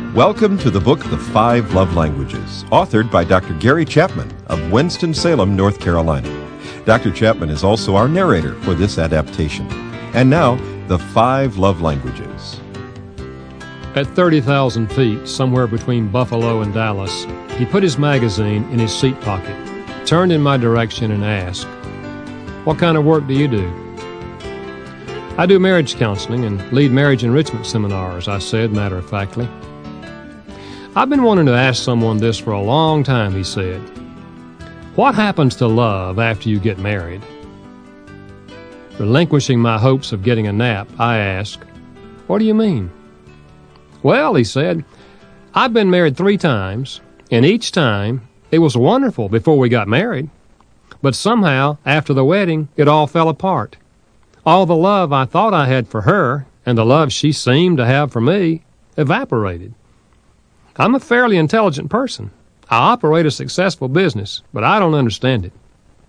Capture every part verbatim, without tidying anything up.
Welcome to the book The Five Love Languages, authored by Doctor Gary Chapman of Winston-Salem, North Carolina. Doctor Chapman is also our narrator for this adaptation. And now, The Five Love Languages. At thirty thousand feet, somewhere between Buffalo and Dallas, he put his magazine in his seat pocket, turned in my direction, and asked, "What kind of work do you do?" "I do marriage counseling and lead marriage enrichment seminars," I said matter-of-factly. "I've been wanting to ask someone this for a long time," he said. "What happens to love after you get married?" Relinquishing my hopes of getting a nap, I asked, "What do you mean?" "Well," he said, "I've been married three times, and each time it was wonderful before we got married. But somehow, after the wedding, it all fell apart. All the love I thought I had for her, and the love she seemed to have for me, evaporated. I'm a fairly intelligent person. I operate a successful business, but I don't understand it."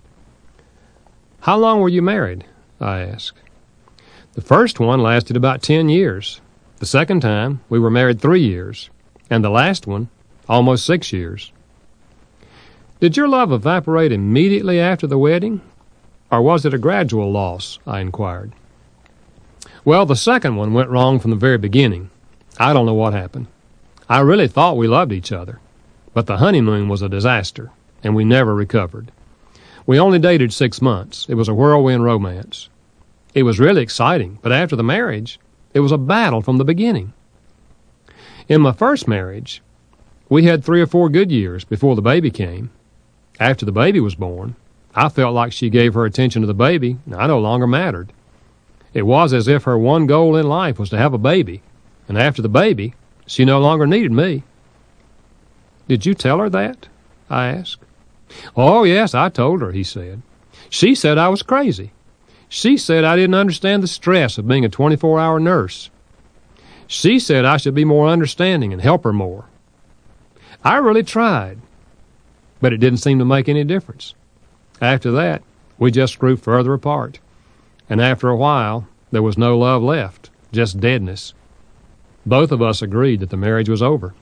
"How long were you married?" I asked. "The first one lasted about ten years. The second time, we were married three years, and the last one, almost six years." "Did your love evaporate immediately after the wedding, or was it a gradual loss?" I inquired. "Well, the second one went wrong from the very beginning. I don't know what happened. I really thought we loved each other, but the honeymoon was a disaster, and we never recovered. We only dated six months. It was a whirlwind romance. It was really exciting, but after the marriage, it was a battle from the beginning. In my first marriage, we had three or four good years before the baby came. After the baby was born, I felt like she gave her attention to the baby, and I no longer mattered. It was as if her one goal in life was to have a baby, and after the baby, she no longer needed me." "Did you tell her that?" I asked. "Oh, yes, I told her," he said. "She said I was crazy. She said I didn't understand the stress of being a twenty-four hour nurse. She said I should be more understanding and help her more. I really tried, but it didn't seem to make any difference. After that, we just grew further apart, and after a while, there was no love left, just deadness. Both of us agreed that the marriage was over.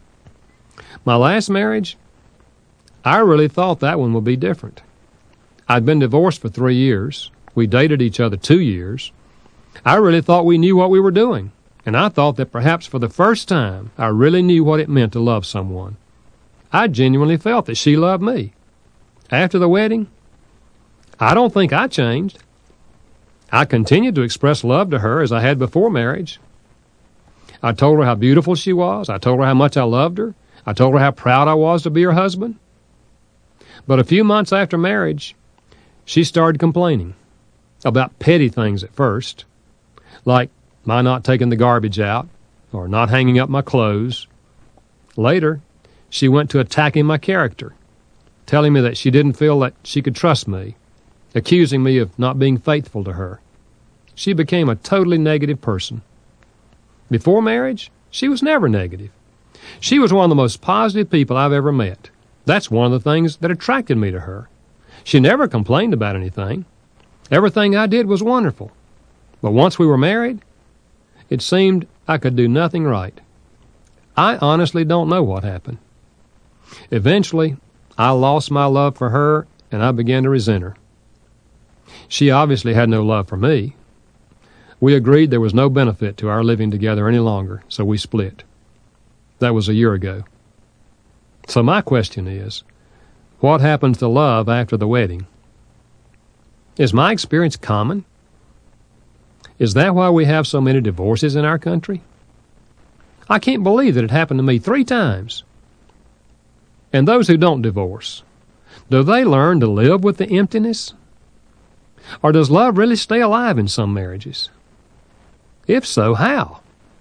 My last marriage, I really thought that one would be different. I'd been divorced for three years. We dated each other two years. I really thought we knew what we were doing, and I thought that perhaps for the first time I really knew what it meant to love someone. I genuinely felt that she loved me. After the wedding, I don't think I changed. I continued to express love to her as I had before marriage. I told her how beautiful she was. I told her how much I loved her. I told her how proud I was to be her husband. But a few months after marriage, she started complaining about petty things at first, like my not taking the garbage out or not hanging up my clothes. Later, she went to attacking my character, telling me that she didn't feel that she could trust me, accusing me of not being faithful to her. She became a totally negative person. Before marriage, she was never negative. She was one of the most positive people I've ever met. That's one of the things that attracted me to her. She never complained about anything. Everything I did was wonderful. But once we were married, it seemed I could do nothing right. I honestly don't know what happened. Eventually, I lost my love for her, and I began to resent her. She obviously had no love for me. We agreed there was no benefit to our living together any longer, so we split. That was a year ago. So my question is, what happens to love after the wedding? Is my experience common? Is that why we have so many divorces in our country? I can't believe that it happened to me three times. And those who don't divorce, do they learn to live with the emptiness? Or does love really stay alive in some marriages? If so, how?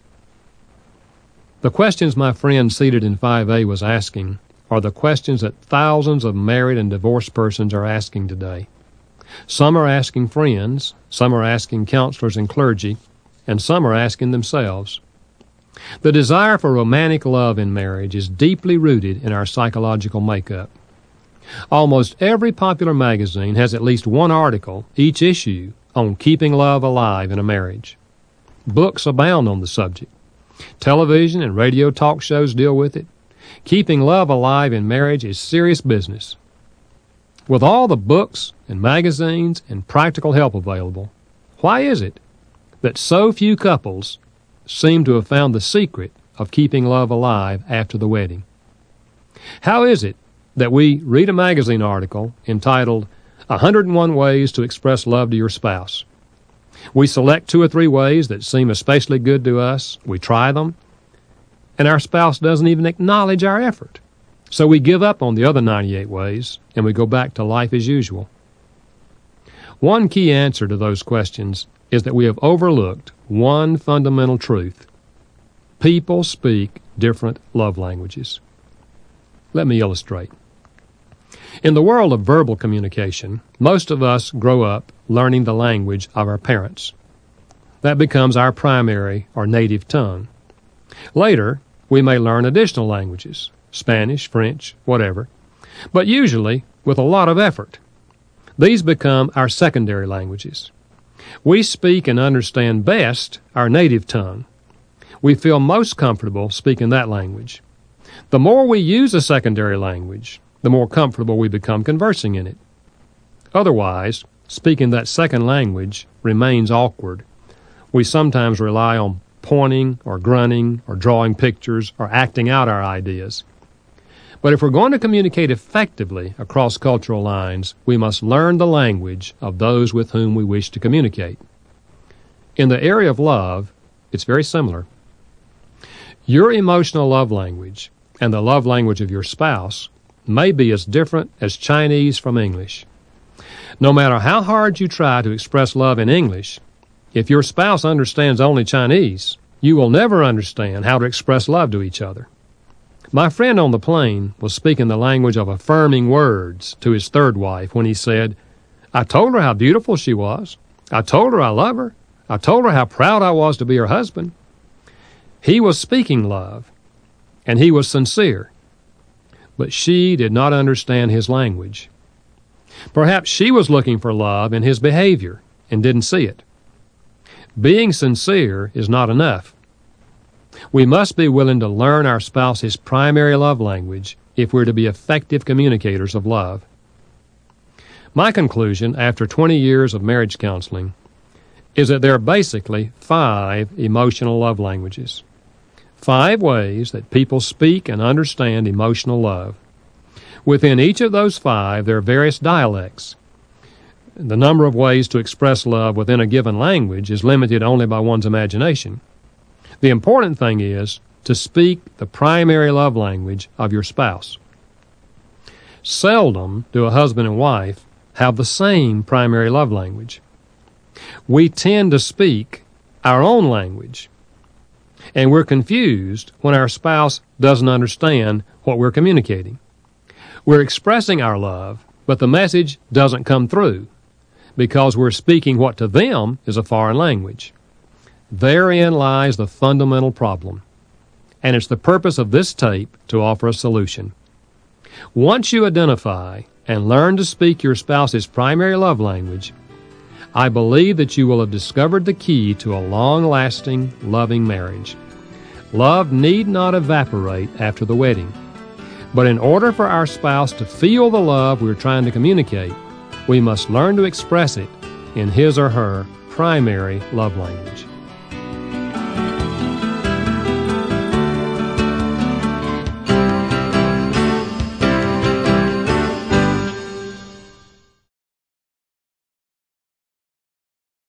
The questions my friend seated in five A was asking are the questions that thousands of married and divorced persons are asking today. Some are asking friends, some are asking counselors and clergy, and some are asking themselves. The desire for romantic love in marriage is deeply rooted in our psychological makeup. Almost every popular magazine has at least one article each issue on keeping love alive in a marriage. Books abound on the subject. Television and radio talk shows deal with it. Keeping love alive in marriage is serious business. With all the books and magazines and practical help available, why is it that so few couples seem to have found the secret of keeping love alive after the wedding? How is it that we read a magazine article entitled one hundred and one Ways to Express Love to Your Spouse? We select two or three ways that seem especially good to us, we try them, and our spouse doesn't even acknowledge our effort. So we give up on the other ninety-eight ways, and we go back to life as usual. One key answer to those questions is that we have overlooked one fundamental truth. People speak different love languages. Let me illustrate. In the world of verbal communication, most of us grow up learning the language of our parents. That becomes our primary or native tongue. Later, we may learn additional languages, Spanish, French, whatever, but usually with a lot of effort. These become our secondary languages. We speak and understand best our native tongue. We feel most comfortable speaking that language. The more we use a secondary language, the more comfortable we become conversing in it. Otherwise, speaking that second language remains awkward. We sometimes rely on pointing or grunting or drawing pictures or acting out our ideas. But if we're going to communicate effectively across cultural lines, we must learn the language of those with whom we wish to communicate. In the area of love, it's very similar. Your emotional love language and the love language of your spouse may be as different as Chinese from English. No matter how hard you try to express love in English, if your spouse understands only Chinese, you will never understand how to express love to each other. My friend on the plane was speaking the language of affirming words to his third wife when he said, "I told her how beautiful she was. I told her I love her. I told her how proud I was to be her husband." He was speaking love, and he was sincere, but she did not understand his language. Perhaps she was looking for love in his behavior and didn't see it. Being sincere is not enough. We must be willing to learn our spouse's primary love language if we're to be effective communicators of love. My conclusion after twenty years of marriage counseling is that there are basically five emotional love languages. Five ways that people speak and understand emotional love. Within each of those five, there are various dialects. The number of ways to express love within a given language is limited only by one's imagination. The important thing is to speak the primary love language of your spouse. Seldom do a husband and wife have the same primary love language. We tend to speak our own language, and we're confused when our spouse doesn't understand what we're communicating. We're expressing our love, but the message doesn't come through because we're speaking what to them is a foreign language. Therein lies the fundamental problem, and it's the purpose of this tape to offer a solution. Once you identify and learn to speak your spouse's primary love language, I believe that you will have discovered the key to a long-lasting, loving marriage. Love need not evaporate after the wedding, but in order for our spouse to feel the love we're trying to communicate, we must learn to express it in his or her primary love language.